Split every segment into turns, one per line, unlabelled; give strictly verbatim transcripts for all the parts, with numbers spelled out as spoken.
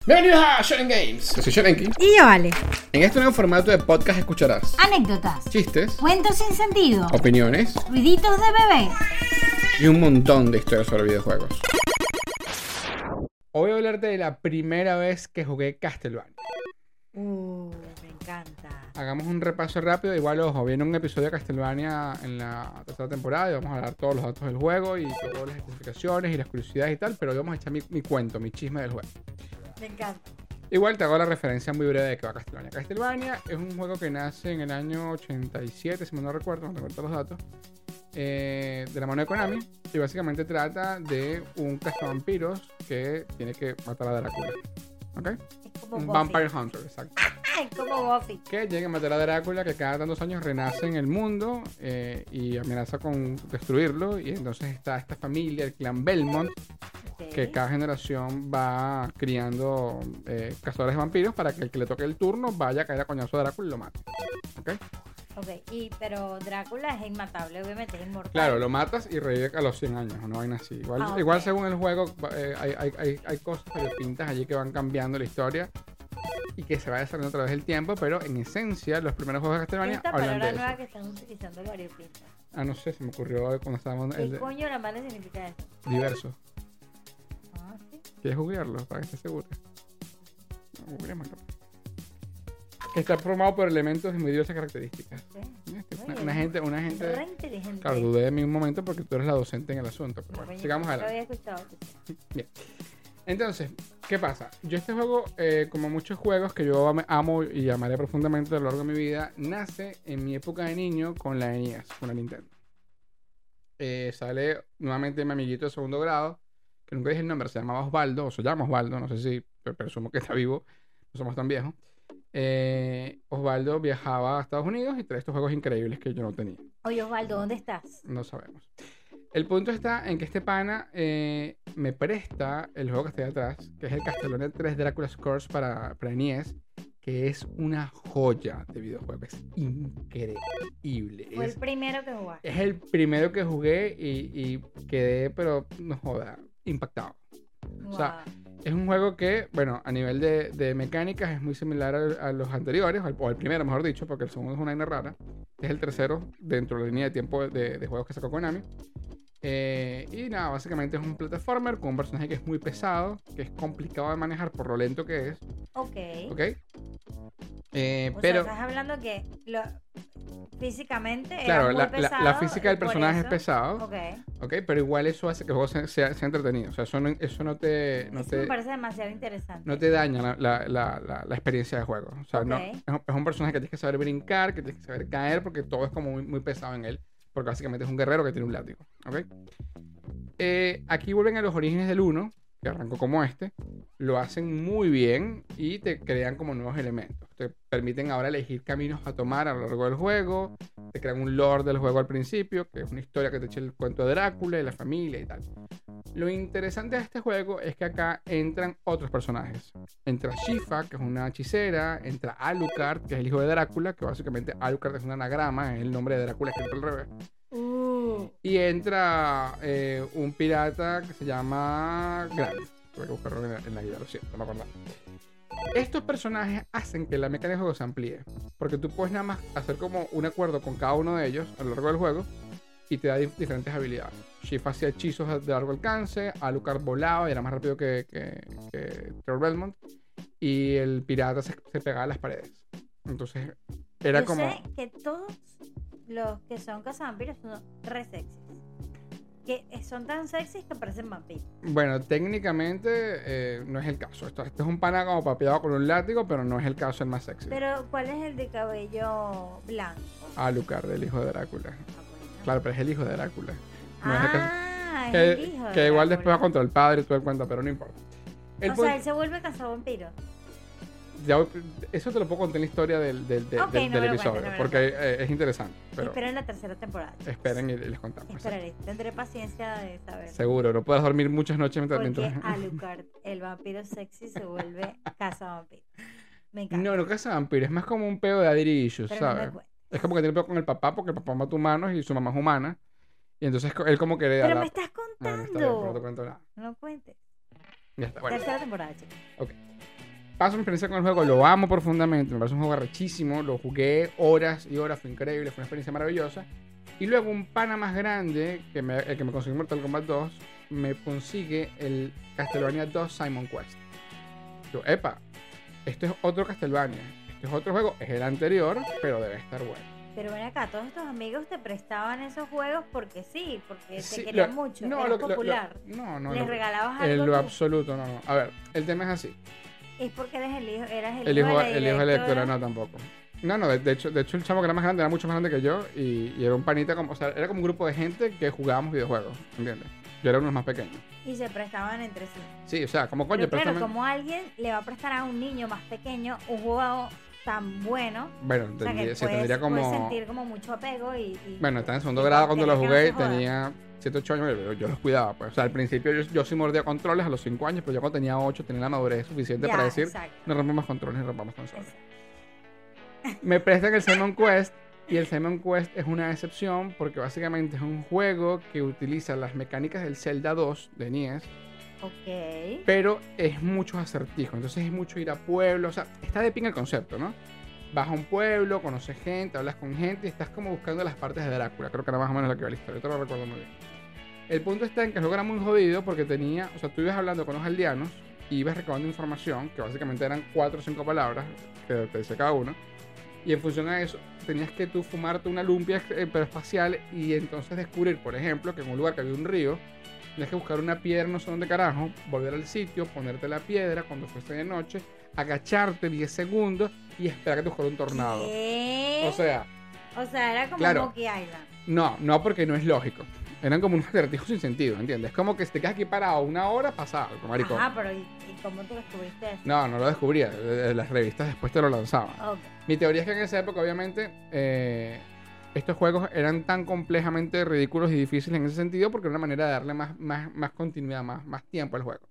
Bienvenidos a Shonen Games. Yo soy Shorenki.
Y yo, Ale.
En este nuevo formato de podcast escucharás
Anécdotas,
chistes,
cuentos sin sentido,
opiniones
ruiditos de bebé.
y un montón de historias sobre videojuegos. Hoy voy a hablarte de la primera vez que jugué Castlevania.
Uh, me encanta.
Hagamos un repaso rápido. Igual, ojo, viene un episodio de Castlevania en la tercera temporada y vamos a hablar todos los datos del juego y todas las especificaciones y las curiosidades y tal, pero hoy vamos a echar mi, mi cuento, mi chisme del juego.
Me encanta.
Igual te hago la referencia muy breve de que va Castlevania. Castlevania es un juego que nace en el año ochenta y siete, si me no recuerdo, no tengo todos los datos, eh, de la mano de Konami, y básicamente trata de un cazavampiros que tiene que matar a Drácula. ¿Ok?
Es como
Un
Buffy.
Vampire Hunter, exacto.
Es como Buffy.
Que llega a matar a Drácula, que cada tantos años renace en el mundo eh, y amenaza con destruirlo. Y entonces está esta familia, el clan Belmont,
Okay.
que cada generación va criando eh, cazadores de vampiros para que el que le toque el turno vaya a caer a coñazo a Drácula y lo mate. ¿Ok?
Ok, y, pero Drácula es inmatable, obviamente, es inmortal.
Claro, lo matas y revive a los cien años, una vaina así. Igual,
Ah, ok.
igual según el juego, eh, hay, hay, hay, hay cosas variopintas allí que van cambiando la historia y que se va desarrollando a través del tiempo, pero en esencia, los primeros juegos de Castlevania
Esta
hablan de
palabra
eso.
nueva que están utilizando el variopinta.
Ah, no sé, se me ocurrió hoy cuando estábamos en
¿Qué
el de-
coño la madre significa eso?
diverso.
Ah, sí.
¿Quieres googlearlo para que estés seguro? No, googleémoslo. Que está formado por elementos de muy diversas características.
Sí.
Este,
Muy
Una,
bien.
una gente, una gente.
Re inteligente.
Claro, dudé de mí un momento porque tú eres la docente en el asunto, pero bueno,
Coño,
sigamos
no lo
adelante.
había escuchado.
Bien. Entonces, ¿qué pasa? Yo este juego, eh, como muchos juegos que yo am- amo y amaré profundamente a lo largo de mi vida, nace en mi época de niño con la N E S, con la Nintendo. Eh, sale nuevamente mi amiguito de segundo grado, que nunca dije el nombre, se llamaba Osvaldo, o se llama Osvaldo, no sé si, pero presumo que está vivo, no somos tan viejos. Eh, Osvaldo viajaba a Estados Unidos y trae estos juegos increíbles que yo no tenía.
Oye, Osvaldo, ¿dónde estás?
No sabemos. El punto está en que este pana eh, me presta el juego que está ahí atrás, que es el Castlevania tres Dracula's Curse para, para N E S, que es una joya de videojuego. Es increíble.
Fue
Es,
el primero que jugaste.
es el primero que jugué y, y quedé, pero no joda, impactado. O sea, es un juego que, bueno, a nivel de, de mecánicas es muy similar a, a los anteriores, al- o al primero, mejor dicho, porque el segundo es una vaina rara. Es el tercero dentro de la línea de tiempo de, de juegos que sacó Konami. Eh, y nada, básicamente es un plataformer con un personaje que es muy pesado, que es complicado de manejar por lo lento que es,
Ok.
¿ok? Eh,
O
pero,
sea, estás hablando que lo, físicamente era
claro,
muy
la, la-
pesado
la física
y
del
por
personaje es
eso-
pesado,
Ok.
¿ok? Pero igual eso hace que el juego sea, sea- sea entretenido. O sea, eso no, eso no te... No
Eso
te
me parece demasiado interesante.
no te daña la, la, la, la, la experiencia de juego. O sea, no,
Ok.
es, un, es un personaje que tienes que saber brincar, que tienes que saber caer, porque todo es como muy, muy pesado en él. Porque básicamente es un guerrero que tiene un látigo. ¿Ok? Eh, aquí vuelven a los orígenes del uno, que arrancó como este. Lo hacen muy bien y te crean como nuevos elementos. Te permiten ahora elegir caminos a tomar a lo largo del juego. Te crean un lore del juego al principio, que es una historia que te echa el cuento de Drácula y la familia y tal. Lo interesante de este juego es que acá entran otros personajes. Entra Shifa, que es una hechicera. Entra Alucard, que es el hijo de Drácula, que básicamente Alucard es un anagrama, es el nombre de Drácula escrito al revés.
Uh,
Y entra eh, un pirata que se llama Grant. Tuve que buscarlo en la, en la guía, lo siento, no me acordaba. Estos personajes hacen que la mecánica del juego se amplíe. Porque tú puedes nada más hacer como un acuerdo con cada uno de ellos a lo largo del juego y te da dif- diferentes habilidades. Shifa hacía hechizos de largo alcance, Alucard volaba y era más rápido que, que, que Trevor Belmont. Y el pirata se, se pegaba a las paredes. Entonces era
yo
como...
sé que todos los que son cazavampiros son re sexys. Que son tan sexys que parecen vampiros.
Bueno, técnicamente eh, no es el caso. Esto, esto es un pana como papeado con un látigo, pero no es el caso el más sexy.
Pero, ¿cuál es el de cabello blanco?
Alucard, el hijo de Drácula.
Ah, bueno.
Claro, pero es el hijo de Drácula. No es el caso-
Ah, es
que,
el hijo de
que igual después va
Drácula.
contra el padre y todo el cuento, pero no importa. El
O
punto-
sea, él se vuelve cazavampiro.
ya- eso te lo puedo contar en la historia del, del, del-
Ok,
del-
no
del
me lo
episodio,
cuentes, no me lo
porque eh, es interesante. Pero
Espero en la tercera temporada.
esperen y, y les contamos.
Esperaré. Tendré paciencia de saber.
Seguro, no puedes dormir muchas noches mientras...
Porque
mientras-
Alucard, el vampiro sexy, se vuelve cazavampiro. Me encanta.
No, no caza vampiro, es más como un pedo de adirillos,
Pero no me
¿sabes?
cuentes.
Es como que tiene pedo con el papá, porque el papá mata humanos y su mamá es humana. Y entonces co- él como que le da
Pero
la...
me estás
Bueno, está bien, pero no te
contando.
cuento nada.
No cuentes.
Ya está, bueno.
Tercera temporada, chicos.
Ok. paso mi experiencia con el juego, lo amo profundamente, me parece un juego arrechísimo, lo jugué horas y horas, fue increíble, fue una experiencia maravillosa. Y luego un pana más grande, que me, el que me consiguió Mortal Kombat dos, me consigue el Castlevania dos Simon Quest. Yo, epa, esto es otro Castlevania, este es otro juego, es el anterior, pero debe estar bueno.
Pero ven acá, todos tus amigos te prestaban esos juegos porque sí, porque
Sí,
te querían
lo-
mucho,
no,
eras
lo- lo- lo-
popular.
no, no,
Les
no.
regalabas
En
algo.
lo
tú.
absoluto, no, no. A ver, el tema es así.
Es porque eres el hijo, eras el,
El
hijo,
hijo,
de la
el hijo de la
directora.
directora, no, tampoco. No, no, de, de hecho, de hecho el chamo que era más grande era mucho más grande que yo y, y era un panita como, o sea, era como un grupo de gente que jugábamos videojuegos, ¿entiendes? Yo era uno de los más pequeños.
Y se prestaban entre sí.
Sí, o sea, como coño,
Pero claro,
préstame-
como alguien le va a prestar a un niño más pequeño un juego tan bueno,
Bueno,
o sea,
tendría,
que
sí,
puedes,
tendría como...
puedes sentir como mucho apego y... y-
Bueno, estaba en segundo
y
grado cuando lo
querer que no
jugué,
se joda.
tenía siete, ocho años, pero yo los cuidaba. Pues. O sea, al principio yo, yo sí mordía controles a los cinco años, pero yo cuando tenía ocho tenía la madurez suficiente
Ya,
para decir,
exacto,
no rompamos controles ni rompamos consolas.
exacto.
Me prestan el Simon Quest y el Simon Quest es una excepción porque básicamente es un juego que utiliza las mecánicas del Zelda dos de N E S,
Ok.
pero es muchos acertijos. Entonces es mucho ir a pueblos, o sea, está de pinga el concepto, ¿no? Vas a un pueblo, conoces gente, hablas con gente y estás como buscando las partes de Drácula. Creo que era más o menos lo que va la historia, yo te lo recuerdo muy bien. El punto está en que el juego era muy jodido porque tenía, o sea, tú ibas hablando con los aldeanos y ibas recabando información, que básicamente eran cuatro o cinco palabras que te decía cada uno. Y en función a eso, tenías que tú fumarte una lumpia eh, pero espacial y entonces descubrir, por ejemplo, que en un lugar que había un río, tenías que buscar una piedra no sé dónde carajo, volver al sitio, ponerte la piedra cuando fuese de noche, agacharte diez segundos y esperar que te fuera un tornado.
¿Qué?
O sea,
O sea, era como
claro.
Monkey Island.
no, no porque no es lógico. Eran como unos acertijos sin sentido, ¿entiendes? Es como que si te quedas aquí parado una hora, pasa algo, marico.
Ajá, pero ¿y, y cómo tú descubriste eso?
No, no lo descubría. eh, Las revistas después te lo lanzaban.
Ok.
Mi teoría es que en esa época, obviamente, eh, estos juegos eran tan complejamente ridículos y difíciles en ese sentido porque era una manera de darle más, más, más continuidad, más, más tiempo al juego.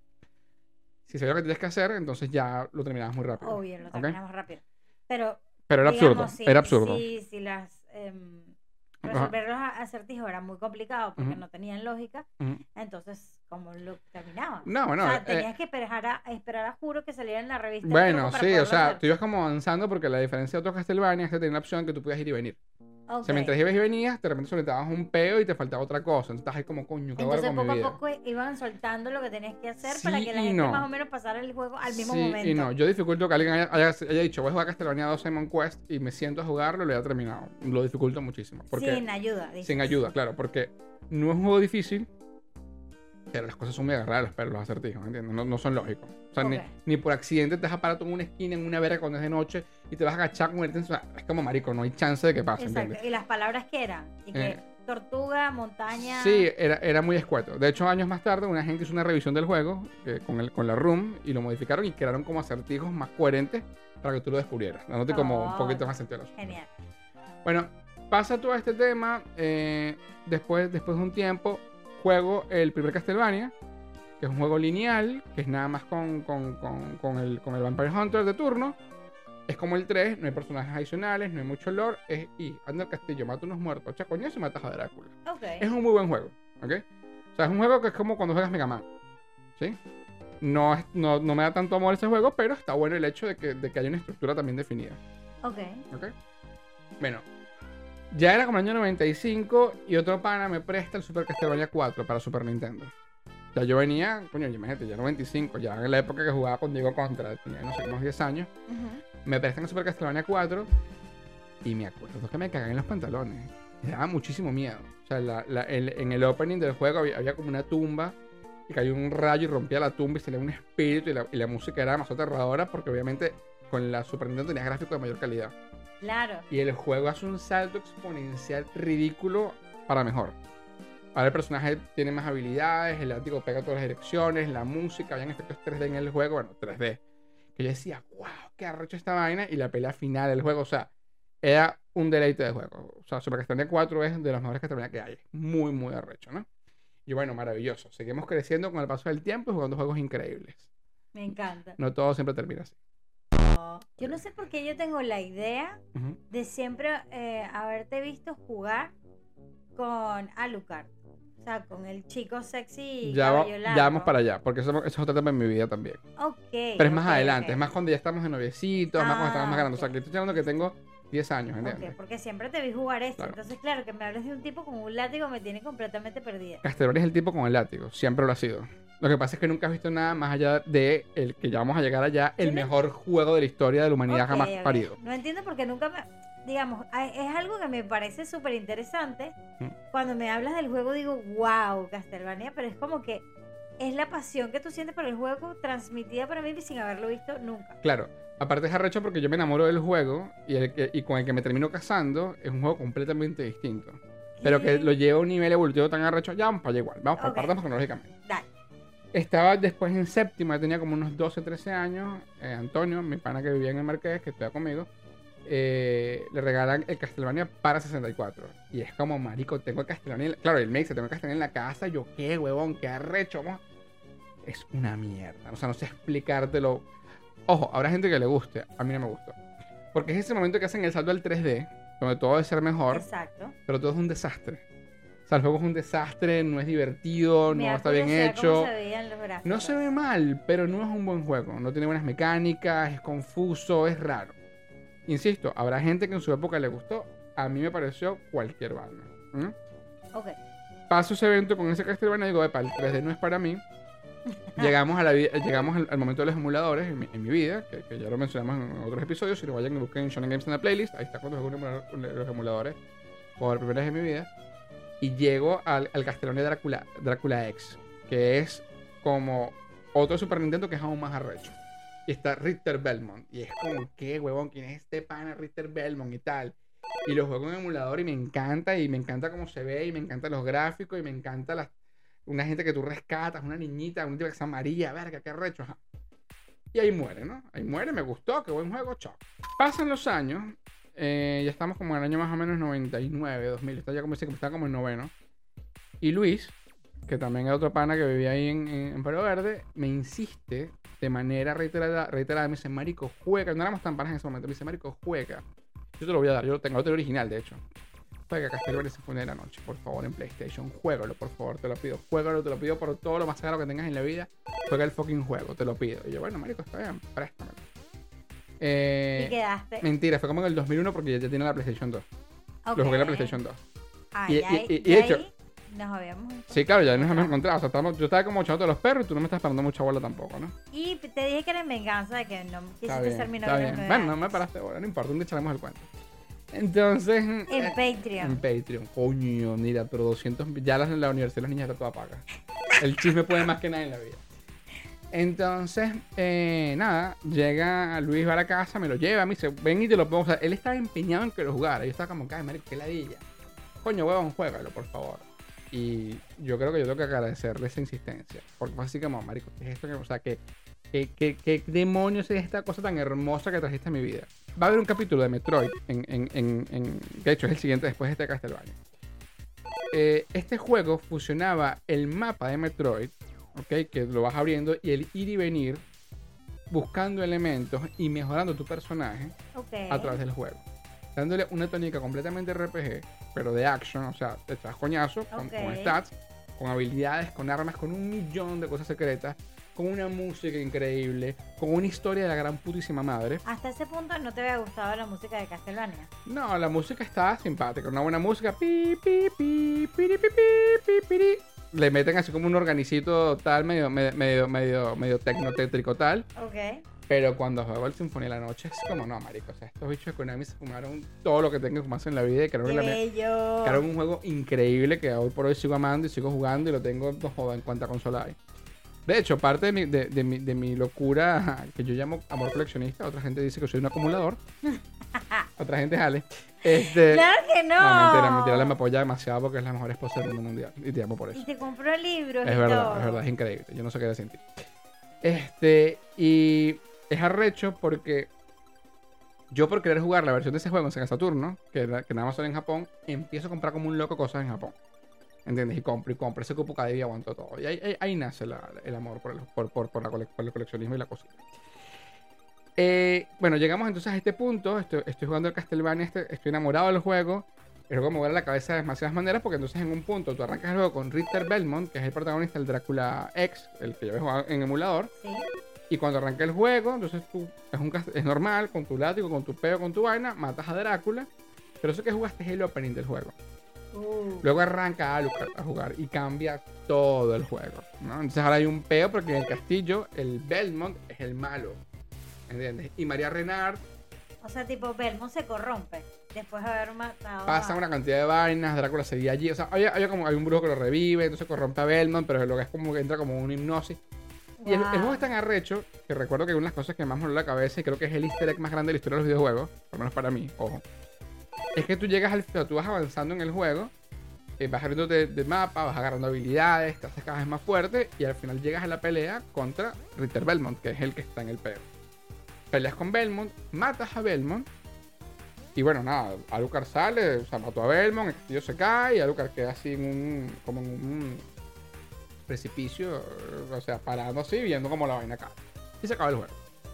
Si sabías lo que tienes que hacer, entonces ya lo terminabas muy rápido.
Obvio, lo
¿ok?
terminamos rápido. Pero,
Pero era
digamos,
absurdo,
si,
era absurdo.
Si, si las... em,
Ajá.
resolver los acertijos era muy complicado porque
Ujú.
no tenían lógica,
Ujú.
entonces, ¿cómo lo terminaban?
No, bueno,
o sea,
eh,
tenías que esperar a, esperar a juro que saliera en la revista. el
bueno,
truco para
sí, o
poderlo
sea,
hacer.
tú ibas como avanzando porque la diferencia de otros Castlevania es que tenía la opción que tú podías ir y venir. O sea,
Ok.
mientras ibas y venías, de repente soltabas un peo y te faltaba otra cosa. Entonces estás ahí como, coño, ¿qué hago ahora
Entonces,
con
poco
mi
a
vida?
poco iban soltando lo que tenías que hacer
Sí
para que la
y
gente
no.
más o menos pasara el juego al mismo
Sí
momento.
y no. Yo dificulto que alguien haya, haya- haya dicho, voy a jugar Castlevania dos Simon Quest y me siento a jugarlo y lo haya terminado. Lo dificulto muchísimo. Porque,
Sin ayuda. dices.
sin ayuda, claro. Porque no es un juego difícil, pero las cosas son muy agarradas, pero los acertijos, ¿entiendes? No, no son lógicos. O sea, ni,
Ok.
ni por accidente te vas a parar tú en una esquina, en una verga cuando es de noche y te vas a agachar con el... O sea, es como marico, no hay chance de que pase,
Exacto.
¿entiendes?
¿Y las palabras qué eran? Y que
Eh,
tortuga, montaña.
Sí, era, era muy escueto. De hecho, años más tarde, una gente hizo una revisión del juego eh, con, el, con la ROM y lo modificaron y crearon como acertijos más coherentes para que tú lo descubrieras, dándote como un
Oh,
poquito más sentido. al asunto.
Genial.
Bueno, pasa todo este tema. eh, después, después de un tiempo, juego el primer Castlevania, que es un juego lineal, que es nada más con, con, con, con el, con el Vampire Hunter de turno. Es como el tres, no hay personajes adicionales, no hay mucho lore. Es y anda al castillo, mata unos muertos, echa coñazo y matas a Drácula.
Ok.
Es un muy buen juego, ¿ok? O sea, es un juego que es como cuando juegas Mega Man, ¿sí? No, es- no, no me da tanto amor ese juego, pero está bueno el hecho de que, de que haya una estructura también definida,
Ok.
¿ok? Bueno, ya era como el año noventa y cinco y otro pana me presta el Super Castlevania cuatro para Super Nintendo. Ya yo venía, coño, imagínate, ya noventa y cinco, ya en la época que jugaba con Diego Contra, tenía no sé, unos diez años,
Ujú.
me prestan el Super Castlevania cuatro y me acuerdo que me cagan en los pantalones. Me daba muchísimo miedo. O sea, la- la- el- en el opening del juego había, había como una tumba y cayó un rayo y rompía la tumba y salía un espíritu y la, y la música era más aterradora porque obviamente con la Super Nintendo tenía gráficos de mayor calidad.
Claro.
Y el juego hace un salto exponencial ridículo para mejor. Ahora el personaje tiene más habilidades, el látigo pega a todas las direcciones, la música, habían efectos tres D en el juego, bueno, tres D. Que yo decía, wow, qué arrecho esta vaina. Y la pelea final del juego, o sea, era un deleite de juego. O sea, Super Castlevania cuatro es de los mejores Castlevania que hay. Muy, muy arrecho, ¿no? Y bueno, maravilloso. Seguimos creciendo con el paso del tiempo y jugando juegos increíbles.
Me encanta.
No todo siempre termina así.
Yo no sé por qué yo tengo la idea
Ujú.
de siempre eh, haberte visto jugar con Alucard. O sea, con el chico sexy
Ya, va-
cabello
ya
largo.
vamos para allá, porque eso, eso es otra etapa en mi vida también.
Ok.
Pero es más
ok,
adelante,
ok.
es más cuando ya estamos en noviecitos, es más cuando estamos más
Ah,
grandes. O sea,
ok.
que estoy hablando que tengo diez años,
Ok,
¿entiendes?
porque siempre te vi jugar esto.
Claro.
Entonces, claro, que me hables de un tipo con un látigo me tiene completamente perdida.
Castlevania es el tipo con el látigo, siempre lo ha sido. Lo que pasa es que nunca has visto nada más allá de el que ya vamos a llegar allá, el
Sí, no-
mejor juego de la historia de la humanidad
Ok,
jamás
ok.
parido.
No entiendo porque nunca me... Digamos, a- es algo que me parece súper interesante.
Mm.
Cuando me hablas del juego digo, wow, Castlevania, pero es como que es la pasión que tú sientes por el juego transmitida para mí sin haberlo visto nunca.
Claro, aparte es arrecho porque yo me enamoro del juego y, el que, y con el que me termino casando es un juego completamente distinto. Pero que
¿Qué?
lo lleva a un nivel evolutivo tan arrecho, ya vamos para allá igual, vamos por
Ok.
partes cronológicamente.
Dale.
Estaba después en séptima, tenía como unos doce, trece años. eh, Antonio, mi pana que vivía en el Marqués, que estudia conmigo, eh, le regalan el Castlevania para sesenta y cuatro. Y es como, marico, tengo el Castlevania. en la- Claro, él me dice, tengo el Castlevania en la casa. Yo, qué huevón, qué arrecho. vamos. Es una mierda. O sea, no sé explicártelo. Ojo, habrá gente que le guste. A mí no me gustó. Porque es ese momento que hacen el salto al tres D, donde todo debe ser mejor,
Exacto.
pero todo es un desastre. O sea, el juego es un desastre, no es divertido,
Me
no
da
está bien
curiosidad
hecho.
cómo se veían los gráficos.
No se ve mal, pero no es un buen juego. No tiene buenas mecánicas, es confuso, es raro. Insisto, habrá gente que en su época le gustó. A mí me pareció cualquier vaina. ¿Mm?
Ok.
Paso ese evento con ese Castlevania y digo, epa, el tres D no es para mí. Llegamos, a la vi- llegamos al, al momento de los emuladores en mi, en mi vida, que, que ya lo mencionamos en otros episodios. Si lo vayan y busquen Shonen Games en la playlist, ahí está cuando jugué un emulador- los emuladores por primera vez en mi vida. Y llego al, al Castlevania Drácula, Drácula X, que es como otro Super Nintendo que es aún más arrecho. Y está Richter Belmont. Y es como, ¿qué huevón? ¿Quién es este pana Richter Belmont y tal? Y lo juego en emulador y me encanta. Y me encanta cómo se ve. Y me encantan los gráficos. Y me encanta las, una gente que tú rescatas. Una niñita, una tipa que se llama María. Verga, qué arrecho. Ajá. Y ahí muere, ¿no? Ahí muere, me gustó, qué buen juego, chao. Pasan los años. Eh, ya estamos como en el año más o menos noventa y nueve, dos mil. Está ya como, está como en noveno. Y Luis, que también es otro pana que vivía ahí en, en, en Palo Verde, me insiste de manera reiterada, reiterada, me dice, marico, juega. No éramos tan panas en ese momento. Me dice, marico, juega. Yo te lo voy a dar, yo lo tengo, lo tengo original, de hecho. Juega Castlevania Sinfonía de la Noche, por favor, en PlayStation. Juégalo, por favor, te lo pido. Juégalo, te lo pido por todo lo más sagrado que tengas en la vida. Juega el fucking juego, te lo pido. Y yo, bueno, marico, está bien, préstamelo. Eh,
Y quedaste.
mentira, fue como en el dos mil uno porque ya, ya tiene la PlayStation dos.
Ok.
Lo jugué en la PlayStation dos.
Ah,
Y-
ya,
y- y- y
ya
de hecho-
ahí nos habíamos...
Sí, claro, ya nos hemos encontrado. O sea, estamos- yo estaba como echando de los perros y tú no me estás parando mucha bola tampoco, ¿no?
Y te dije que era en venganza de que no
Está
quisiste
bien,
ser mi
está
novio.
bien.
a los
Bueno,
nueve
no me
años.
paraste bola, no importa, un día echaremos el cuento. Entonces...
En
eh,
Patreon.
En Patreon, coño, mira, pero doscientos, ya las en la universidad las niñas están todas pagas. El chisme puede más que nada en la vida. Entonces, eh, nada, llega Luis va a la casa, me lo lleva, me dice, ven y te lo pongo. O sea, él estaba empeñado en que lo jugara. Yo estaba como, ay, marico, qué ladilla. Coño, huevón, juégalo, por favor. Y yo creo que yo tengo que agradecerle esa insistencia. Porque fue así como, marico, ¿qué es esto? O sea, ¿qué, qué, qué, qué demonios es esta cosa tan hermosa que trajiste a mi vida? Va a haber un capítulo de Metroid, en, en, en, en, de hecho es el siguiente después de este Castlevania. Eh, este juego fusionaba el mapa de Metroid, ¿ok? Que lo vas abriendo, y el ir y venir buscando elementos y mejorando tu personaje
Ok.
a través del juego. Dándole una tónica completamente R P G, pero de action, o sea, te echas coñazo, con,
Ok.
con stats, con habilidades, con armas, con un millón de cosas secretas, con una música increíble, con una historia de la gran putísima madre.
Hasta ese punto no te había gustado la música de Castlevania.
No, la música está simpática, una buena música. Pi, pi, pi, piri, pi, pi, pi, piri. Le meten así como un organicito tal, medio, medio, medio, medio, medio tecnotétrico tal.
Ok.
Pero cuando juego el Sinfonía de la Noche es como, no, marico. O sea, estos bichos de Konami se fumaron todo lo que tengo que fumarse en la vida y crearon,
Qué
la-
bello.
crearon un juego increíble que hoy por hoy sigo amando y sigo jugando y lo tengo, no joda, en cuanta consola hay. De hecho, parte de mi, de, de mi, de mi locura, que yo llamo amor coleccionista, otra gente dice que soy un acumulador. Otra gente jale. Este,
Claro que no.
no, mentira, mentira, me apoya demasiado porque es la mejor esposa del mundo mundial. Y te amo por eso.
Y te compró libros
Es
y
verdad,
todo.
es verdad, es increíble. Yo no sé qué decir. Este, y es arrecho porque yo por querer jugar la versión de ese juego en Sega Saturno, que, que nada más sale en Japón, empiezo a comprar como un loco cosas en Japón. ¿Entiendes? Y compro y compro. Ese cupo cada día aguanto todo. Y ahí, ahí, ahí nace la- el amor por el, por, por, por la cole- por el coleccionismo y la cosita. Eh, bueno, llegamos entonces a este punto. Estoy, estoy jugando el Castlevania, este, estoy enamorado del juego. el juego me vuela la cabeza de demasiadas maneras porque entonces en un punto tú arrancas el juego con Richter Belmont, que es el protagonista del Drácula X, el que yo he jugado en emulador.
Sí.
Y cuando arranca el juego, entonces tú es, un, es normal, con tu látigo, con tu peo, con tu vaina, matas a Drácula. Pero eso que jugaste es el opening del juego.
Uh.
Luego arranca Alucard a jugar y cambia todo el juego, ¿no? Entonces ahora hay un peo porque en el castillo el Belmont es el malo, ¿entiendes? Y María Renard
O sea, tipo, Belmont se corrompe después de haber matado
pasa
a...
una cantidad de vainas, Drácula seguía allí, o sea, hay, hay como hay un brujo que lo revive, entonces corrompe a Belmont, pero lo que es como que entra como una hipnosis. Y el, el juego es tan arrecho que recuerdo que una de las cosas que más me voló la cabeza y creo que es el easter egg más grande de la historia de los videojuegos, por lo menos para mí, ojo, es que tú llegas al tú vas avanzando en el juego, eh, vas abriendo de, de mapa, vas agarrando habilidades, te haces cada vez más fuerte y al final llegas a la pelea contra Ritter Belmont, que es el que está en el peo. Peleas con Belmont, matas a Belmont y bueno, nada, Alucard sale, o sea, mató a Belmont, el castillo se cae y Alucard queda así en un, como en un precipicio, o sea, parando así, viendo como la vaina cae. Y se acaba el juego.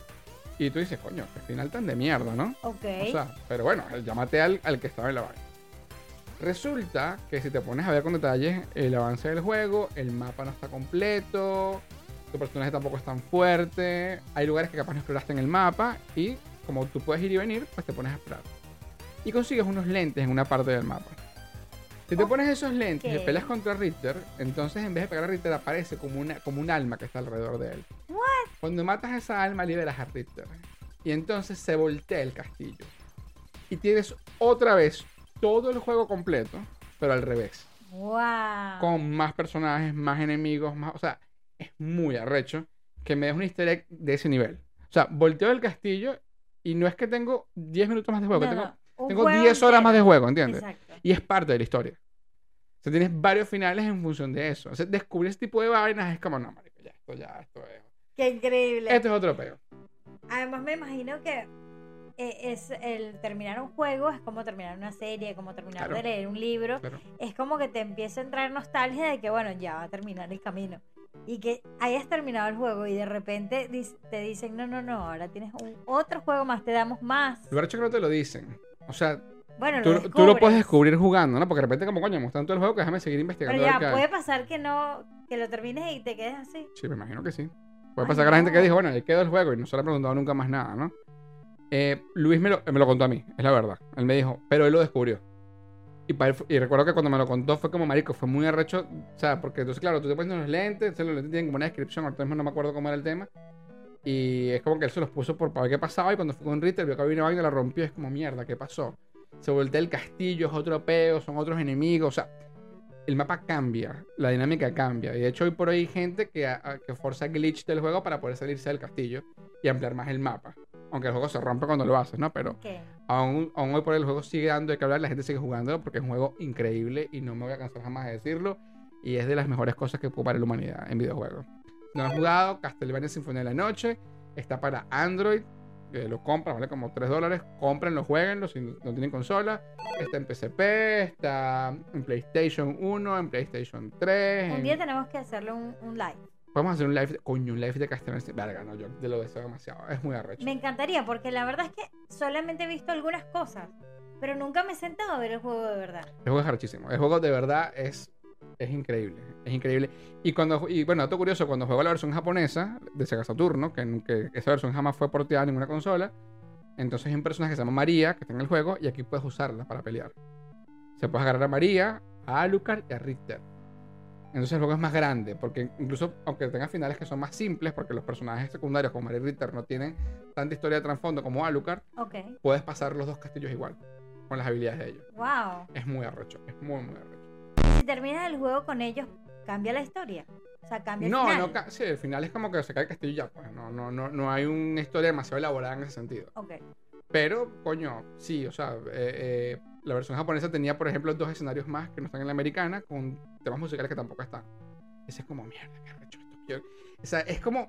Y tú dices, coño, qué final tan de mierda, ¿no?
Ok.
O sea, pero bueno, ya maté al, al que estaba en la vaina. Resulta que si te pones a ver con detalles el avance del juego, el mapa no está completo, tu personaje tampoco es tan fuerte, hay lugares que capaz no exploraste en el mapa y como tú puedes ir y venir, pues te pones a explorar. Y consigues unos lentes en una parte del mapa. Si te pones esos lentes y
Ok.
peleas contra Richter, entonces en vez de pegar a Richter aparece como, una, como un alma que está alrededor de él.
What?
Cuando matas a esa alma liberas a Richter. Y entonces se voltea el castillo. Y tienes otra vez todo el juego completo, pero al revés.
Wow.
Con más personajes, más enemigos, más... O sea, es muy arrecho que me des un easter egg de ese nivel. O sea, volteo el castillo y no es que tengo diez minutos más de juego,
No,
tengo,
no, un
tengo
juego
diez horas
entero.
más de juego, ¿entiendes?
Exacto.
Y es parte de la historia. O sea, tienes varios finales en función de eso. O sea, descubrir ese tipo de vainas es como, no, marico, ya, esto ya, esto es...
Qué increíble.
Esto es otro peo.
Además me imagino que eh, es el terminar un juego es como terminar una serie, como terminar
Claro.
de leer un libro.
Claro.
Es como que te empieza a entrar nostalgia de que, bueno, ya va a terminar el camino. Y que hayas terminado el juego y de repente dis- te dicen, no, no, no, ahora tienes un, otro juego más, te damos más.
Lo hecho que no te lo dicen. O sea,
Bueno, lo
tú, tú lo
descubres.
puedes descubrir jugando, ¿no? Porque de repente como, coño, me gusta tanto el juego que déjame seguir investigando.
Pero
a ver
ya,
qué hay.
puede pasar que no, que lo termines y te quedes así.
Sí, me imagino que sí. Puede
Ay,
pasar que la gente que
no.
dijo, bueno, ahí quedó el juego y no se le ha preguntado nunca más nada, ¿no? Eh, Luis me lo, me lo contó a mí, es la verdad. Él me dijo, pero él lo descubrió. Y, para él fu- y recuerdo que cuando me lo contó fue como marico, fue muy arrecho. O sea, porque entonces, claro, tú te pones los lentes, entonces los lentes tienen como una descripción, ahorita mismo no me acuerdo cómo era el tema. Y es como que él se los puso por para ver qué pasaba. Y cuando fue con Ritter, vio que había una vaina y la rompió. Es como, mierda, ¿qué pasó? Se voltea el castillo, es otro peo, son otros enemigos. O sea, el mapa cambia, la dinámica cambia. Y de hecho, hoy por hoy hay gente que, a- que forza glitch del juego para poder salirse del castillo y ampliar más el mapa. Aunque el juego se rompe cuando lo haces, ¿no? Pero
Ok.
aún, aún hoy por hoy el juego sigue dando de que hablar, la gente sigue jugándolo porque es un juego increíble y no me voy a cansar jamás de decirlo. Y es de las mejores cosas que puede para la humanidad en videojuegos. Si no lo has jugado, Castlevania Sinfonía de la Noche está para Android. Eh, lo compran, vale como tres dólares. Cómprenlo, jueguenlo si no tienen consola. Está en P S P, está en PlayStation uno, en PlayStation tres.
Un
en-
día tenemos que hacerle un, un live.
Podemos hacer un live, de- coño, un live de Castlevania. Verga, no, yo de lo deseo demasiado. Es muy arrecho.
Me encantaría, porque la verdad es que solamente he visto algunas cosas, pero nunca me he sentado a ver el juego de verdad.
El juego es arrechísimo. El juego de verdad es, es increíble. Es increíble. Y cuando y bueno, dato curioso, cuando juego la versión japonesa de Sega Saturno, que, que esa versión jamás fue porteada a ninguna consola, entonces hay un personaje que se llama María, que está en el juego, y aquí puedes usarla para pelear. Se puedes agarrar a María, a Alucard y a Richter. Entonces el juego es más grande, porque incluso aunque tenga finales que son más simples, porque los personajes secundarios como María y Richter no tienen tanta historia de trasfondo como Alucard,
Ok.
puedes pasar los dos castillos igual, con las habilidades de ellos.
Wow.
Es muy arrecho, es muy, muy arrecho.
Si terminas el juego con ellos, cambia la historia. O sea, cambia el
No,
final.
no, ca- sí, el final es como que se cae el castillo y ya, pues. No, no, no, no hay una historia demasiado elaborada en ese sentido.
Ok.
Pero, coño, sí, o sea, eh, eh, la versión japonesa tenía, por ejemplo, dos escenarios más que no están en la americana, con temas musicales que tampoco están. Ese es como, mierda, qué arrecho esto. Quiero- O sea, es como,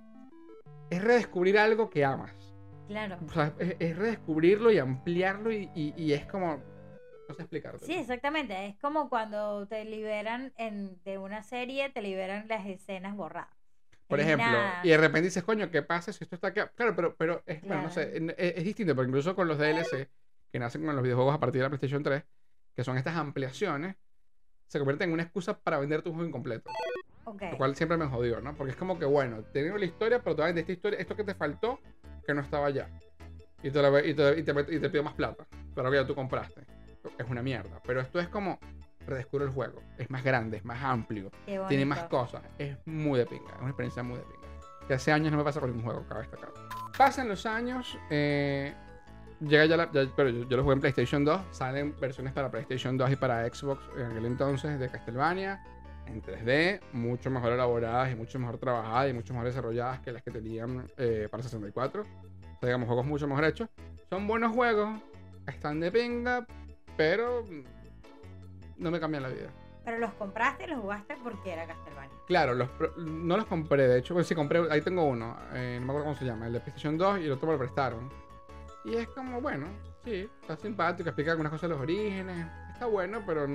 es redescubrir algo que amas.
Claro.
O sea, es, es redescubrirlo y ampliarlo y, y, y es como, no sé explicarte.
Sí, exactamente. Es como cuando te liberan en, de una serie, te liberan las escenas borradas.
Por ejemplo,
Eliminadas.
y de repente dices, coño, ¿qué pasa si esto está acá? Claro, pero, pero es, bueno, no sé,
Claro.
es, es distinto, porque incluso con los D L C que nacen con los videojuegos a partir de la PlayStation tres, que son estas ampliaciones, se convierten en una excusa para vender tu juego incompleto.
Okay.
Lo cual siempre me jodió, ¿no? Porque es como que, bueno, tengo la historia, pero todavía de esta historia, esto que te faltó, que no estaba ya. Y te, la, y te, y te, y te pido más plata. Claro que ya tú compraste. Es una mierda. Pero esto es como redescubro el juego. Es más grande, es más amplio. Tiene más cosas. Es muy de pinga. Es una experiencia muy de pinga. Que hace años no me pasa con ningún juego, cabe destacar. Pasan los años. Eh, llega ya la. Ya, pero yo, yo lo jugué en PlayStation dos. Salen versiones para PlayStation dos y para Xbox en aquel entonces de Castlevania. En tres D, mucho mejor elaboradas y mucho mejor trabajadas y mucho mejor desarrolladas que las que tenían eh, para sesenta y cuatro. O sea, digamos, juegos mucho mejor hechos. Son buenos juegos, están de pinga, pero no me cambian la vida.
Pero los compraste y los jugaste porque era Castlevania.
Claro, los, no los compré, de hecho, pues sí compré, ahí tengo uno, eh, no me acuerdo cómo se llama, el de PlayStation dos y el otro me lo prestaron. Y es como, bueno, sí, está simpático, explica algunas cosas de los orígenes, está bueno, pero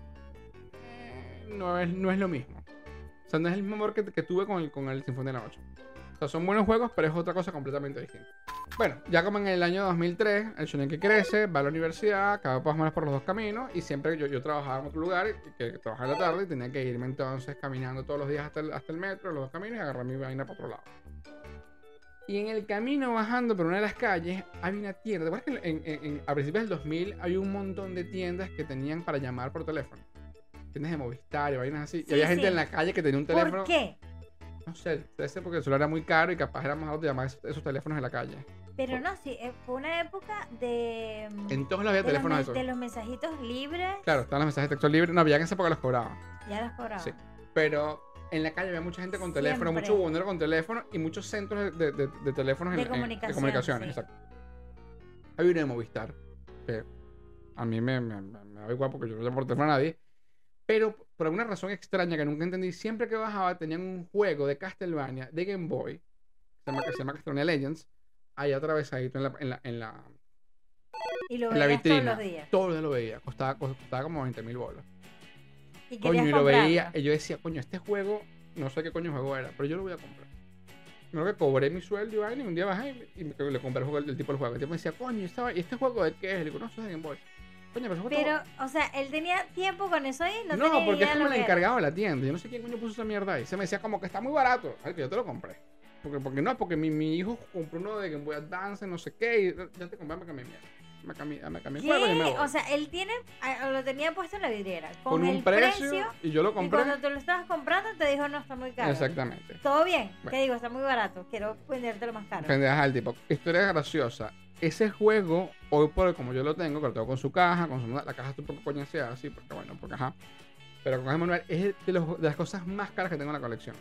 No es, no es lo mismo. O sea, no es el mismo amor que, que tuve con el, con el Sinfonía de la Noche. O sea, son buenos juegos, pero es otra cosa completamente distinta. Bueno, ya como en el año dos mil tres, el shonen que crece, va a la universidad, cada vez más por los dos caminos, y siempre yo, yo trabajaba en otro lugar, que, que trabajaba en la tarde, y tenía que irme entonces caminando todos los días hasta el, hasta el metro, los dos caminos, y agarrar mi vaina para otro lado. Y en el camino bajando por una de las calles, había una tienda. ¿Te acuerdas que en, en, en, a principios del dos mil había un montón de tiendas que tenían para llamar por teléfono? Tiendas de Movistar y vainas así.
Sí,
y había
sí.
gente en la calle que tenía un teléfono.
¿Por qué?
No sé, debe ser porque el celular era muy caro y capaz era más barato llamar esos, esos teléfonos en la calle.
Pero no, sí, eh, fue una época de.
En todos lados había
de, los,
teléfonos
me-
esos.
de los mensajitos libres.
Claro, estaban los mensajes de texto libres. No, había en esa época los cobraban.
Ya los cobraban.
Sí. Pero en la calle había mucha gente con teléfono,
Siempre.
mucho bubonero con teléfono y muchos centros de, de, de teléfonos
De
en, en-
comunicación,
de comunicaciones.
sí.
Exacto. Había uno de Movistar. Que a mí me, me, me, me da igual porque yo no llamo por teléfono a nadie. Pero por alguna razón extraña que nunca entendí, siempre que bajaba tenían un juego de Castlevania de Game Boy, se llama, que se llama Castlevania Legends, ahí atravesadito en la, en la, en la,
Y lo
en la
veías
vitrina.
todos los días.
Todos los días lo veía. Costaba, costaba como veinte mil bolas.
Y
Coño,
querías
y lo
comprarlo.
veía. Y yo decía, coño, este juego, no sé qué coño juego era, pero yo lo voy a comprar. Creo que cobré mi sueldo y vaina, y un día bajé y, y me- le compré el, juego, el tipo del juego. Y el tipo me decía, coño, ¿esta- ¿y este juego de qué es? Le digo, no, eso es de Game Boy. Coño, pero ese juego
Pero,
está-
o sea, él tenía tiempo con eso ahí, no,
No,
tenía
porque
idea
es
de
como
lo
el
que era.
encargado de la tienda. Yo no sé quién coño puso esa mierda ahí. Se me decía como que está muy barato. Ay, que yo te lo compré. Porque, porque no, porque mi, mi hijo compró uno de Game Boy Advance, no sé qué. Y ya te compré, me cambié mierda. Me cambié, me cambié el juego y me
¿Qué?
voy.
O sea, él tiene, ah, lo tenía puesto en la vidriera. Con,
Con un
el
precio,
precio.
y yo lo
Y
compré.
cuando tú lo estabas comprando, te dijo, no, está muy caro.
Exactamente.
Todo bien.
Bueno.
¿Qué digo? Está muy barato. Quiero vendértelo más caro.
Pendejas al tipo. Historia graciosa. Ese juego, hoy por hoy, como yo lo tengo, que lo tengo con su caja, con su, la caja está un poco coñaseada, así, porque bueno, porque ajá. Pero con ese manual es de, los- de las cosas más caras que tengo en la colección.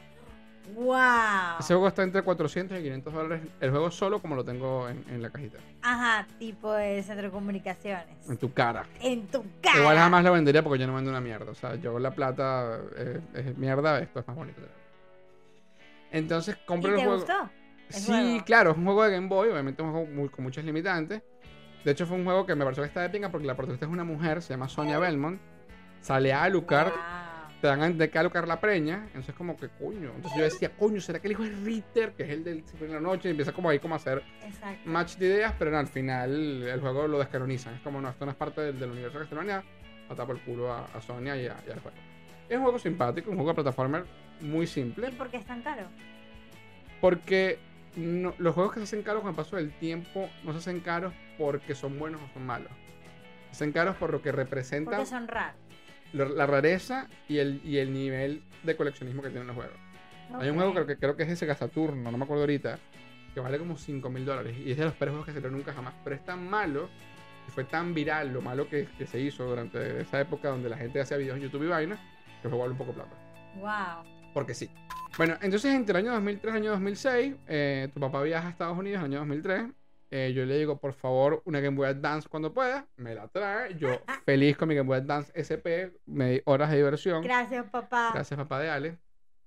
¡Wow!
Ese juego está entre cuatrocientos y quinientos dólares. El juego solo como lo tengo en, en la cajita.
Ajá, tipo de centro de comunicaciones.
En tu cara.
En tu cara.
Igual jamás lo vendería porque yo no vendo una mierda. O sea, yo la plata eh, es mierda, esto es más bonito. Entonces
¿Y
compré el
te
juego.
gustó? el
Sí,
juego?
claro, es un juego de Game Boy, obviamente es un juego muy- con muchas limitantes. De hecho, fue un juego que me pareció que está de pinga porque la protagonista es una mujer, se llama Sonia Belmont. Sale a Alucard,
Wow.
te dan a entender que Alucard la preña. Entonces, como que coño. Entonces yo decía, coño, ¿será que el hijo es Ritter, que es el del Cifre de la Noche? Y empieza como ahí como a hacer
Exacto.
match de ideas, pero no, al final el juego lo descanonizan. Es como, no, esto no es parte del, del universo de Castlevania. Mata por el culo a, a Sonia y, a- y al juego. Es un juego simpático, un juego de plataformer muy
¿Y
simple.
por qué es tan caro?
Porque no- los juegos que se hacen caros con el paso del tiempo no se hacen caros porque son buenos o son malos. Se hacen caros por lo que representan
Porque son raros.
lo- la rareza y el, y el nivel de coleccionismo que tienen los juegos. Hay un
Ok.
juego creo que, creo que es ese Saturno, no me acuerdo ahorita, que vale como cinco mil dólares. Y es de los peores juegos que se creó nunca jamás. Pero es tan malo, y fue tan viral lo malo que, que se hizo durante esa época donde la gente hacía videos en YouTube y vaina, que el juego vale un poco de plata.
Wow.
Porque sí. Bueno, entonces entre el año dos mil tres y el año dos mil seis, eh, tu papá viaja a Estados Unidos en el año dos mil tres. Eh, yo le digo, por favor, una Game Boy Advance cuando pueda. Me la trae. Yo feliz con mi Game Boy Advance S P. Me di horas de diversión.
Gracias, papá.
Gracias, papá de Ale.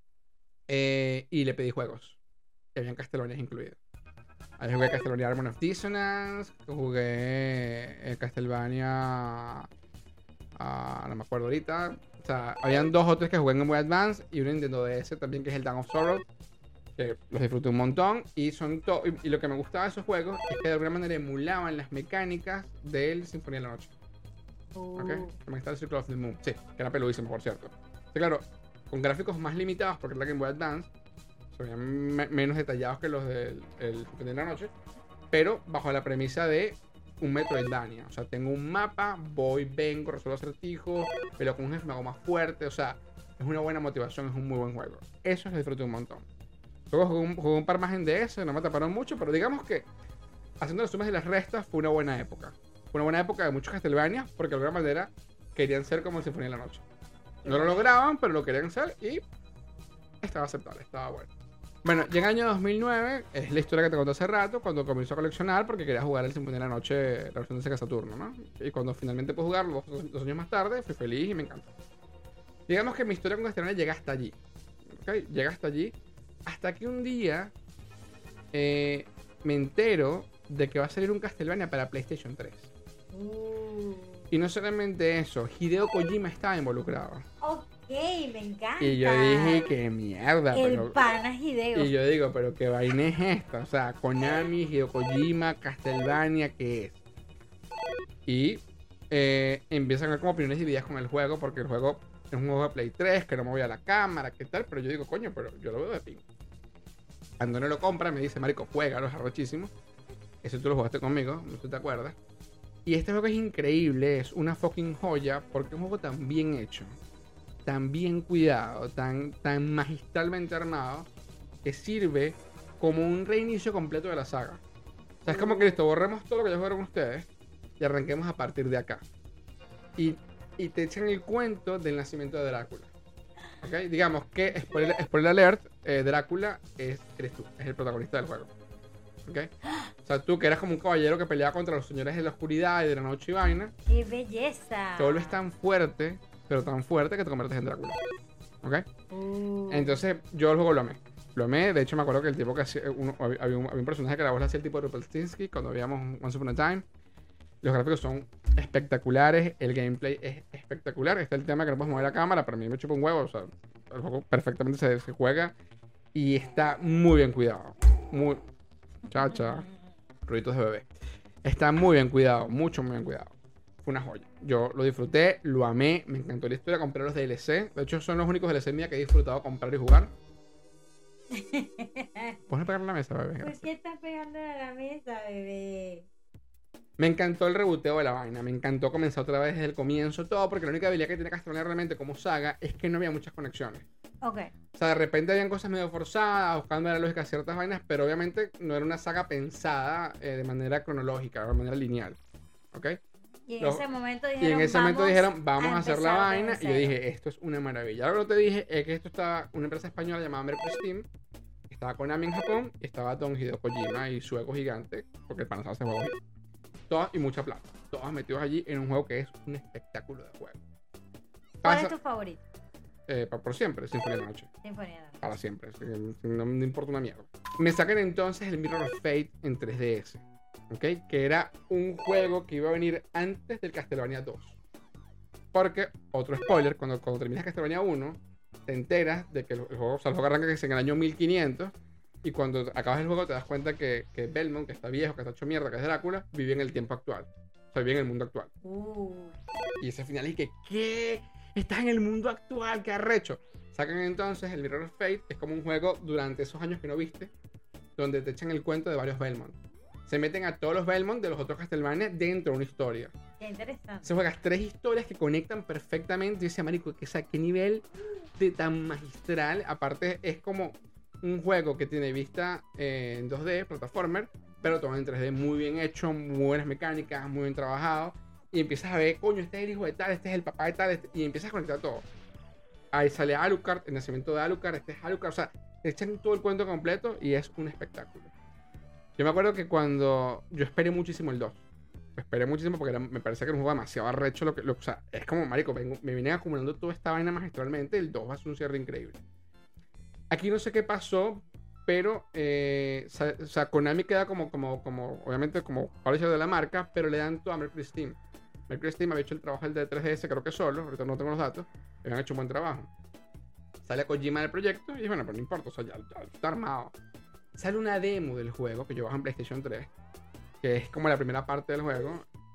Eh, y le pedí juegos. Y habían Castlevania incluidos. Ahí jugué Castlevania Harmony of Dissonance. Jugué eh, Castlevania. ah, no me acuerdo ahorita. O sea, habían dos o tres que jugué en Game Boy Advance. Y un Nintendo D S también, que es el Dawn of Sorrow. Que los disfruté un montón. Y son to- y, y lo que me gustaba de esos juegos es que de alguna manera emulaban las mecánicas del Sinfonía de la Noche.
Uh.
¿Ok? También está el Circle of the Moon. Sí, que era peludísimo, por cierto. Sí, claro, con gráficos más limitados, porque era Game Boy Advance, se veían me menos detallados que los del el Super de la Noche, pero bajo la premisa de un Metroidvania. O sea, tengo un mapa, voy, vengo, resuelvo acertijos, pero con un jefe me hago más fuerte. O sea, es una buena motivación, es un muy buen juego. Eso lo disfruté un montón. Luego jugué un, jugué un par más en D S, no me taparon mucho, pero digamos que haciendo las sumas y las restas fue una buena época. Fue una buena época de muchos Castlevania, porque de alguna manera querían ser como el Sinfonía de la Noche. No lo lograban, pero lo querían ser y estaba aceptable, estaba bueno. Bueno, ya en el año dos mil nueve, es la historia que te conté hace rato, cuando comenzó a coleccionar porque quería jugar el Sinfonía de la Noche, la versión de Sega Saturno, ¿no? Y cuando finalmente pude jugarlo dos, dos años más tarde, fui feliz y me encantó. Digamos que mi historia con Castlevania llega hasta allí. ¿Ok? Llega hasta allí. Hasta que un día eh, me entero de que va a salir un Castlevania para PlayStation tres.
Uh.
Y no solamente eso, Hideo Kojima estaba involucrado.
Ok, me encanta.
Y yo dije, qué mierda.
El
pero...
pana Hideo.
Y yo digo, pero qué vaina es esta. O sea, Konami, Hideo Kojima, Castlevania, ¿qué es? Y eh, empiezan a ver como opiniones divididas con el juego, porque el juego es un juego de Play tres, que no me voy a la cámara, ¿qué tal? Pero yo digo, coño, pero yo lo veo de ping. Cuando no lo compra, me dice, marico, juégalo, es arrochísimo. Eso tú lo jugaste conmigo, no sé si te acuerdas. Y este juego es increíble, es una fucking joya, porque es un juego tan bien hecho, tan bien cuidado, tan, tan magistralmente armado, que sirve como un reinicio completo de la saga. O sea, es como que listo, borremos todo lo que ya jugaron ustedes y arranquemos a partir de acá. Y, y te echan el cuento del nacimiento de Drácula. ¿Ok? Digamos que, spoiler, spoiler alert, eh, Drácula es, eres tú, es el protagonista del juego. ¿Ok? O sea, tú que eras como un caballero que peleaba contra los señores de la oscuridad y de la noche y vaina,
¡Qué belleza!
te vuelves tan fuerte, pero tan fuerte que te conviertes en Drácula. ¿Ok?
Uh.
Entonces, yo el juego lo amé. Lo amé. De hecho, me acuerdo que el tipo que hacía. Uno, había, un, había un personaje que la voz la hacía el tipo de Rumpelstiltskin cuando veíamos Once Upon a Time. Los gráficos son espectaculares. El gameplay es espectacular. Está el tema que no puedes mover la cámara. Para mí me chupa un huevo. O sea, el juego perfectamente se, se juega. Y está muy bien cuidado. Muy. Chacha. Ruiditos de bebé. Está muy bien cuidado. Mucho, muy bien cuidado. Fue una joya. Yo lo disfruté, lo amé, me encantó la historia, compré los D L C. De hecho, son los únicos D L C mía que he disfrutado comprar y jugar. ¿Puedes pegarle a la mesa, bebé?
¿Por qué estás pegando a la mesa, bebé?
Me encantó el reboteo de la vaina. Me encantó comenzar otra vez desde el comienzo todo, porque la única habilidad que tiene Castlevania realmente como saga es que no había muchas conexiones.
Ok.
O sea, de repente habían cosas medio forzadas, buscando la lógica de ciertas vainas, pero obviamente no era una saga pensada eh, de manera cronológica, de manera lineal. ¿Ok?
Y en
Los-
ese momento dijeron,
Y en ese momento
"Vamos
dijeron, vamos a, hacer la
empezar de
vaina. Y yo
cero".
dije, esto es una maravilla. Ahora lo que te dije es que esto estaba una empresa española llamada Mercury Steam. Estaba Konami en Japón. Y estaba Don Hideo Kojima y su ego gigante. Porque el pana hace juegos. Todas y mucha plata. Todas metidos allí en un juego que es un espectáculo de juego.
¿Cuál
Pasa,
es tu favorito?
eh, pa- por siempre, Sinfonía de la Noche.
Sinfonía de la Noche.
Para siempre. sin- sin- No me importa una mierda. Me sacan entonces el Mirror of Fate en tres D S. ¿Ok? Que era un juego que iba a venir antes del Castlevania dos. Porque, otro spoiler, cuando, cuando terminas Castlevania uno, te enteras de que el, el juego, o sea, el juego arranca que es en el año mil quinientos. Y cuando acabas el juego te das cuenta que, que Belmont, que está viejo, que está hecho mierda, que es Drácula, vive en el tiempo actual. O sea, vive en el mundo actual.
Uh.
Y ese final es que, ¿qué? Estás en el mundo actual, qué arrecho. Sacan entonces el Mirror of Fate, es como un juego durante esos años que no viste, donde te echan el cuento de varios Belmont. Se meten a todos los Belmont de los otros Castlevania dentro de una historia.
Qué interesante.
Se juegas tres historias que conectan perfectamente. Y ese marico, que sea, qué nivel de tan magistral. Aparte, es como un juego que tiene vista eh, en dos D, plataformer, pero todo en tres D, muy bien hecho, muy buenas mecánicas, muy bien trabajado. Y empiezas a ver, coño, este es el hijo de tal, este es el papá de tal, este- y empiezas a conectar todo. Ahí sale Alucard, el nacimiento de Alucard, este es Alucard, o sea, te echan todo el cuento completo y es un espectáculo. Yo me acuerdo que cuando yo esperé muchísimo el dos. Lo esperé muchísimo porque era- me parecía que era un juego demasiado arrecho. Lo que, lo- o sea, es como, marico, vengo- me vienen acumulando toda esta vaina magistralmente. El dos va a ser un cierre increíble. Aquí no sé qué pasó, pero eh, sa- o sea, Konami queda como, como, como, obviamente como publisher de la marca, pero le dan todo a Mercury Steam. Mercury Steam había hecho el trabajo del de tres D S, creo que solo, ahorita no tengo los datos, habían hecho un buen trabajo. Sale Kojima del proyecto y bueno, pero no importa, o sea, ya, ya está armado. Sale una demo del juego que yo bajo en PlayStation tres, que es como la primera parte del juego,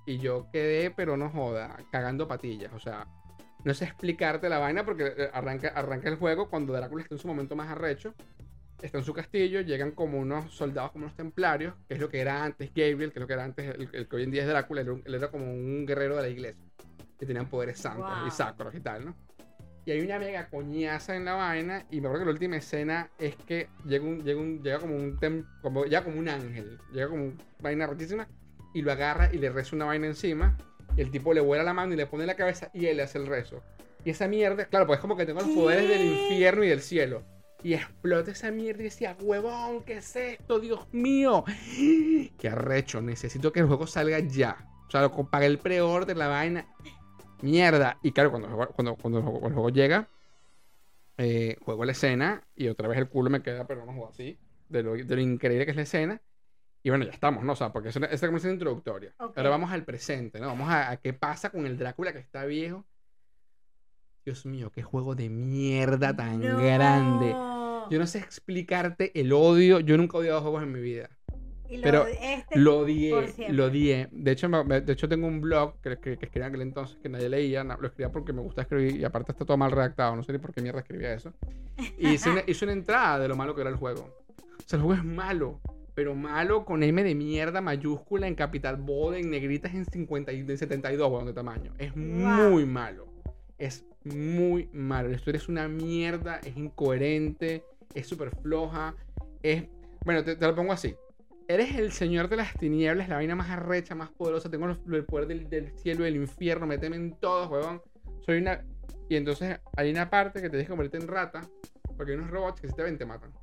y yo quedé, pero no joda, cagando patillas. O sea, no sé explicarte la vaina porque arranca, arranca el juego cuando Drácula está en su momento más arrecho. Está en su castillo, llegan como unos soldados, como unos templarios, que es lo que era antes Gabriel, que es lo que era antes el, el que hoy en día es Drácula. Él, él era como un guerrero de la iglesia, que tenían poderes santos
Wow.
y sacros y tal, ¿no? Y hay una mega coñaza en la vaina. Y me acuerdo que la última escena es que llega, un, llega, un, llega como un tem, como, llega como un ángel, llega como una vaina rotísima, y lo agarra y le reza una vaina encima. Y el tipo le vuela la mano y le pone la cabeza y él le hace el rezo. Y esa mierda, claro, pues es como que tengo los poderes del infierno y del cielo. Y explota esa mierda y decía, huevón, ¿qué es esto? Dios mío. Qué arrecho, necesito que el juego salga ya. O sea, lo pagué el pre-order, la vaina. Mierda. Y claro, cuando, cuando, cuando el, juego, el juego llega, eh, juego la escena y otra vez el culo me queda, pero no juego así, de lo, de lo increíble que es la escena. Y bueno, ya estamos, ¿no? O sea, porque esa es una conversación introductoria.
Okay.
Ahora vamos al presente, ¿no? Vamos a, a qué pasa con el Drácula que está viejo. Dios mío, qué juego de mierda tan
No.
grande. Yo no sé explicarte el odio. Yo nunca he odiado juegos en mi vida.
Y lo,
Pero
este
lo
por
odié,
siempre.
lo odié. De hecho, me- de hecho tengo un blog que, que, que escribía en aquel entonces que nadie leía. na- Lo escribía porque me gusta escribir y aparte está todo mal redactado. No sé ni por qué mierda escribía eso. Y hice una, hice una entrada de lo malo que era el juego. O sea, el juego es malo. Pero malo con M de mierda mayúscula en capital bold, en negritas en cincuenta y en setenta y dos, weón, de tamaño. Es
Wow.
muy malo. Es muy malo. La historia es una mierda, es incoherente, es súper floja. Es. Bueno, te, te lo pongo así. Eres el señor de las tinieblas, la vaina más arrecha, más poderosa. Tengo los- el poder del, del cielo y del infierno. Méteme en todo, huevón. Soy una. Y entonces hay una parte que te deja convertirte en rata. Porque hay unos robots que si te ven te matan.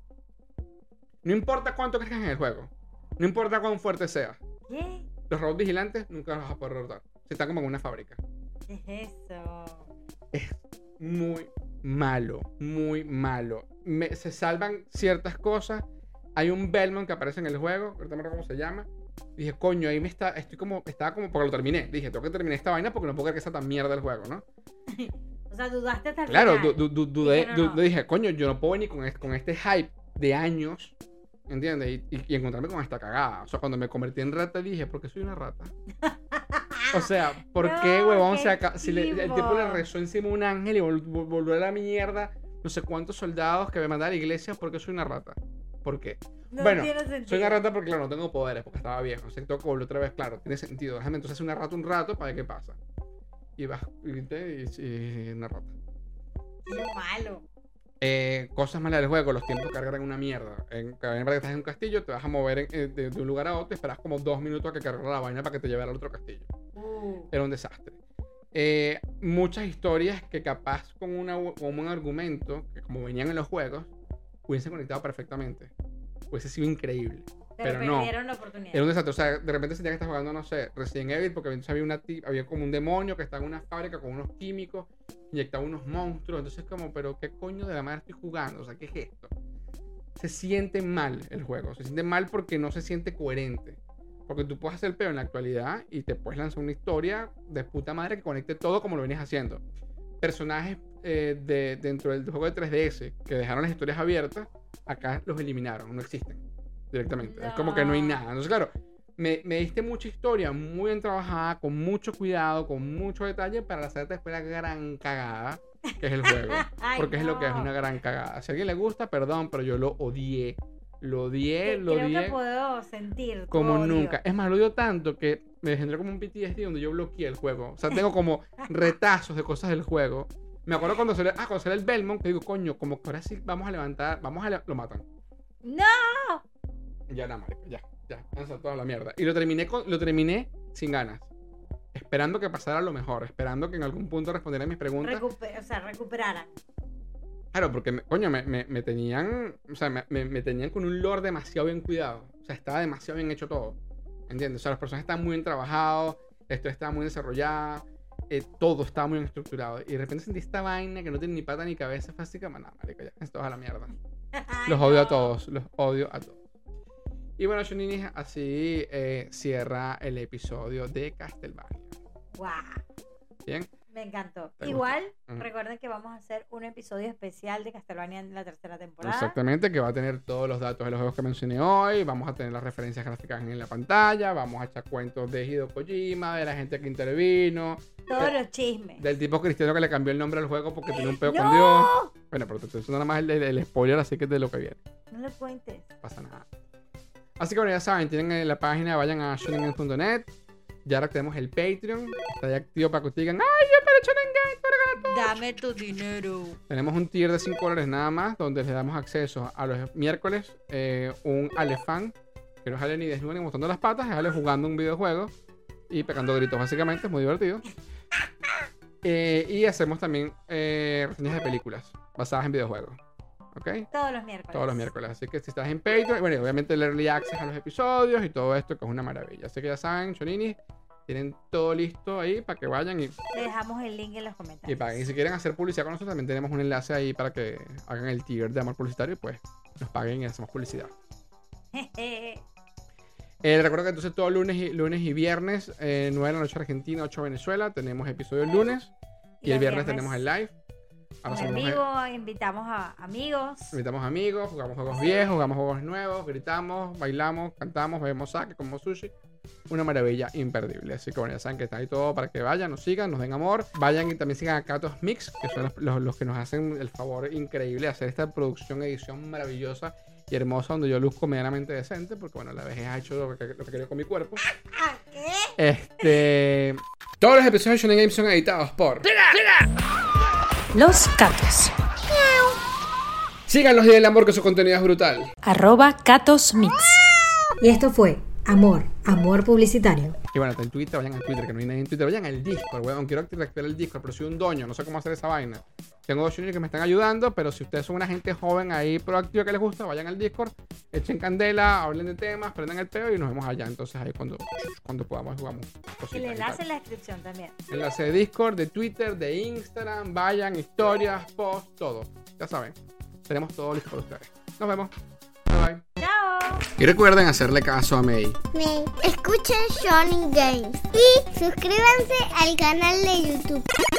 No importa cuánto crezcas en el juego. No importa cuán fuerte seas.
¿Qué?
Los robots vigilantes nunca los vas a poder derrotar. Se está como en una fábrica.
¿Qué es eso?
Es muy malo, muy malo. Me- se salvan ciertas cosas. Hay un Belmont que aparece en el juego, ahorita no me acuerdo cómo se llama. Dije, coño, ahí me está, estoy como, estaba como, porque lo terminé. Dije, tengo que terminar esta vaina porque no puedo creer que sea tan mierda el juego, ¿no?
O sea, dudaste hasta el
Claro,
final.
du- du- dudé,
Dije, no,
du-
no.
dije, coño, yo no puedo venir con, es- con este hype de años, ¿entiendes? Y, y- y encontrarme con esta cagada. O sea, cuando me convertí en rata dije, ¿por qué soy una rata? O sea, ¿por
No,
qué, huevón?
qué
Se aca- si le- el
chivo.
tipo le rezó encima a un ángel y vol- vol- volvió a la mierda no sé cuántos soldados que me mandaron a la iglesia porque soy una rata. ¿Por qué?
No
bueno,
tiene sentido.
Soy una rata porque, claro, no tengo poderes, porque estaba viejo. Así que tengo que volver otra vez, claro, tiene sentido. Déjame entonces hacer una rata un rato para ver qué pasa. Y vas, y, te- y- y una rata.
Qué malo.
Eh, cosas malas del juego, los tiempos cargan una mierda. En, cada vez que estás en un castillo, te vas a mover en- eh, de, de un lugar a otro, esperas como dos minutos a que cargue la vaina para que te lleve al otro castillo.
Uh,
Era un desastre. Eh, muchas historias que capaz con, una, con un argumento, que como venían en los juegos, hubiesen conectado perfectamente. Hubiese sido increíble.
pero,
pero no.
perdieron la oportunidad.
Era un desastre. O sea, de repente sentía que estás jugando, no sé, Resident Evil, porque entonces había, una ti- había como un demonio que estaba en una fábrica con unos químicos, inyectaba unos monstruos. Entonces, como, pero ¿qué coño de la madre estoy jugando? O sea, ¿qué es esto? Se siente mal el juego. Se siente mal porque no se siente coherente. Porque tú puedes hacer el peo en la actualidad y te puedes lanzar una historia de puta madre que conecte todo como lo venías haciendo. Personajes eh, de, dentro del juego de tres D S que dejaron las historias abiertas, acá los eliminaron, no existen directamente. Es como que no hay
No.
nada. Entonces, claro, me, me diste mucha historia muy bien trabajada, con mucho cuidado, con mucho detalle para hacerte después la gran cagada que es el juego.
Ay,
Porque es lo que es
no.
una gran cagada. Si a alguien le gusta, perdón, pero yo lo odié. Lo odié,
Que-
lo
Creo
odié
que puedo sentir tu
como
odio.
nunca. Es más, lo odio tanto que me generó como un P T S D donde yo bloqueé el juego. O sea, tengo como retazos de cosas del juego. Me acuerdo cuando salió, ah, cuando salió el Belmont, que digo, coño, como que ahora sí vamos a levantar, vamos a... le- Lo matan.
¡No!
Ya, nada, marico, ya, ya, lanza toda la mierda. Y lo terminé, con, lo terminé sin ganas. Esperando que pasara lo mejor, esperando que en algún punto respondiera mis preguntas.
Recupe- o sea, recuperaran.
Claro, porque, me- coño, me, me, me tenían, o sea, me, me, me tenían con un lore demasiado bien cuidado. O sea, estaba demasiado bien hecho todo. ¿Entiendes? O sea, los personajes estaban muy bien trabajados, esto estaba muy desarrollado, eh, todo estaba muy bien estructurado. Y de repente sentí esta vaina que no tiene ni pata ni cabeza, fue así como, nada, marico, ya, esto es a la mierda.
Ay,
Los odio a
no.
todos, los odio a todos. Y bueno, Shuninis, así eh, cierra el episodio de Castlevania.
Guau.
Bien.
Me encantó.
¿Te
Igual,
gusta?
recuerden que vamos a hacer un episodio especial de Castlevania en la tercera temporada.
Exactamente, que va a tener todos los datos de los juegos que mencioné hoy. Vamos a tener las referencias gráficas en la pantalla. Vamos a echar cuentos de Hideo Kojima, de la gente que intervino.
Todos
de,
los chismes.
Del tipo cristiano que le cambió el nombre al juego porque tiene un peo
¡No!
con Dios. Bueno, pero eso nada más el, el, el spoiler, así que es de lo que viene.
No lo cuentes.
No pasa nada. Así que bueno, ya saben, tienen en la página, vayan a shonen games punto net. Ya ahora tenemos el Patreon. Está ya activo para que ustedes digan, ¡ay, yo para Shonen Games! Para ganar todo.
Dame tu dinero.
Tenemos un tier de cinco dólares nada más, donde les damos acceso a los miércoles, eh, un Alefan, que no sale ni desnudo ni mostrando las patas, es Ale jugando un videojuego y pegando gritos, básicamente, es muy divertido. Eh, y hacemos también eh, reseñas de películas basadas en videojuegos. ¿Ok?
Todos los miércoles.
Todos los miércoles. Así que si estás en Patreon, bueno, obviamente el early access a los episodios y todo esto, que es una maravilla. Así que ya saben, Chonini, tienen todo listo ahí para que vayan y,
Le dejamos el link en los
y
comentarios.
paguen. Y si quieren hacer publicidad con nosotros, también tenemos un enlace ahí para que hagan el tier de amor publicitario y pues nos paguen y hacemos publicidad. Eh, recuerdo que entonces todos lunes y, lunes y viernes, eh, nueve de la noche Argentina, ocho Venezuela, tenemos episodio el lunes y, y el viernes, viernes tenemos el live.
Ahora en vivo, el... invitamos a amigos.
Invitamos amigos, jugamos juegos viejos, jugamos juegos nuevos, gritamos, bailamos, cantamos, bebemos sake, comemos sushi. Una maravilla imperdible. Así que bueno, ya saben que está ahí todo para que vayan, nos sigan, nos den amor. Vayan y también sigan a Katos Mix, que son los, los, los que nos hacen el favor increíble de hacer esta producción, edición maravillosa y hermosa, donde yo luzco medianamente decente, porque bueno, la vejez ha hecho lo que, lo que quería con mi cuerpo.
¿Qué?
Este... Todos los episodios de Shonen Games son editados por...
Los Catos.
Síganlos y denle amor, que su contenido es brutal.
Arroba Catos Mix.
Y esto fue Amor, Amor Publicitario.
Y bueno, está en Twitter, vayan al Twitter, que no hay nadie en Twitter. Vayan al Discord, weón. Quiero activar el Discord, pero soy un doño, no sé cómo hacer esa vaina. Tengo dos juniors que me están ayudando, pero si ustedes son una gente joven ahí, proactiva, que les gusta, vayan al Discord, echen candela, hablen de temas, prendan el peo y nos vemos allá. Entonces ahí cuando, cuando podamos jugamos.
El enlace en la descripción también.
Enlace de Discord, de Twitter, de Instagram, vayan, historias, posts, todo. Ya saben, tenemos todo listo para ustedes. Nos vemos. Bye bye.
Chao.
Y recuerden hacerle caso a May.
May. Escuchen Shonen Games y suscríbanse al canal de YouTube.